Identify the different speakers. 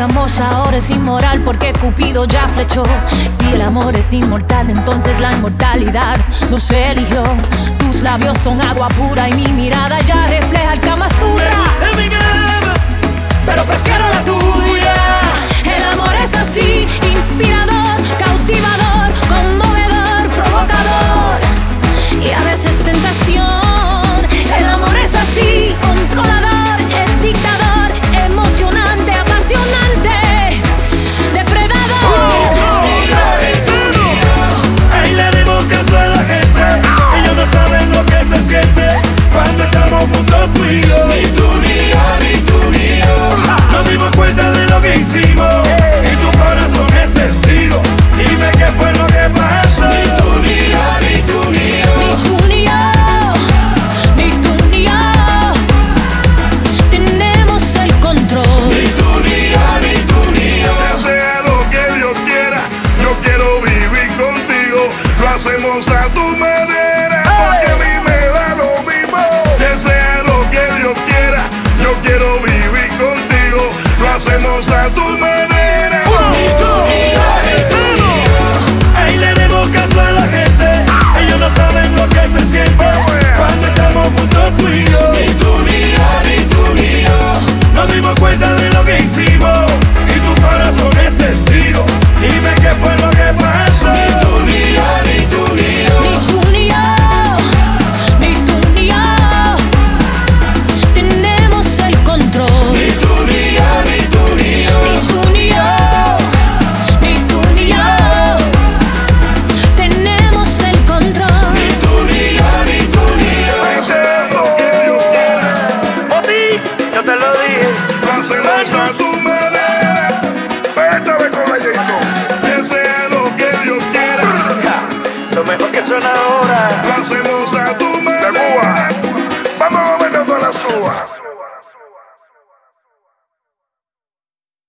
Speaker 1: hagamos ahora es inmoral porque Cupido ya flechó. Si el amor es inmortal, entonces la inmortalidad nos eligió. Tus labios son agua pura y mi mirada ya refleja el Kama Sutra.
Speaker 2: Me gusta mi cama,
Speaker 1: pero prefiero la tuya. El amor es así, inspirador, cautivador, conmovedor, provocador y a veces tentación. El amor es así, controlador, es dictador, emocionante, apasionante, depredador.
Speaker 2: ahí le dimos caso a la gente. Ellos no saben lo que se siente cuando estamos juntos tú y yo.
Speaker 3: Ni tú ni yo, ni tú ni yo.
Speaker 2: Nos dimos cuenta de lo que hicimos y tu corazón es testigo. Dime qué fue lo que pasó.
Speaker 3: Ni tú ni yo, ni tú ni yo.
Speaker 1: Ni tú ni yo, ni tú ni yo tenemos el control.
Speaker 3: Ni tú ni yo, ni tú ni yo.
Speaker 2: Que sea lo que Dios quiera, yo quiero vivir contigo. Lo hacemos a tu manera, porque a mí me da lo mismo. Que sea lo que Dios quiera, yo quiero vivir contigo. Lo hacemos a tu manera.
Speaker 3: Ni tú ni yo, ni tú ni yo.
Speaker 2: Ahí le demos caso a la gente. Ellos no saben lo que se siente cuando estamos juntos tú y yo.
Speaker 3: Ni tú ni yo, ni tú ni yo.
Speaker 2: Nos dimos cuenta de lo que hicimos y tu corazón es testigo. Dime qué fue lo que pasó.
Speaker 3: Ni tú ni yo, ni tú ni yo.
Speaker 1: Ni tú ni yo, ni tú ni yo tenemos el control.
Speaker 3: Ni tú ni yo, ni tú ni yo.
Speaker 1: Ni tú ni yo, ni tú ni yo tenemos el control.
Speaker 3: Ni tú ni yo, ni tú ni yo.
Speaker 2: Que sea lo que Dios quiera,
Speaker 4: Yo te lo dije.
Speaker 2: lo hacemos a tu manera. Esta vez con la Jason. Que sea lo que Dios quiera,
Speaker 4: Lo mejor que suena ahora.
Speaker 2: lo hacemos a tu manera.